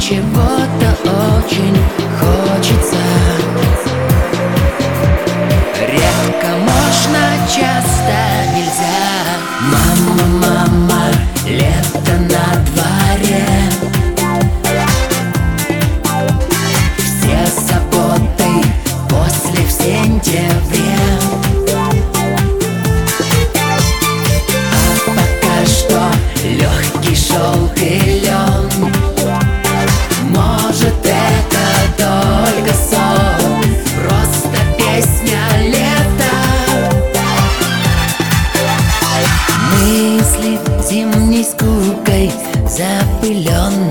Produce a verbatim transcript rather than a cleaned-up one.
чего-то очень хочется. Редко можно, часто нельзя. Мама, мама, лето на дворе. Все заботы после в сентябре. А пока что легкий желтый лен. Может, это только сон, просто песня лета. Мысли зимней скукой запылен.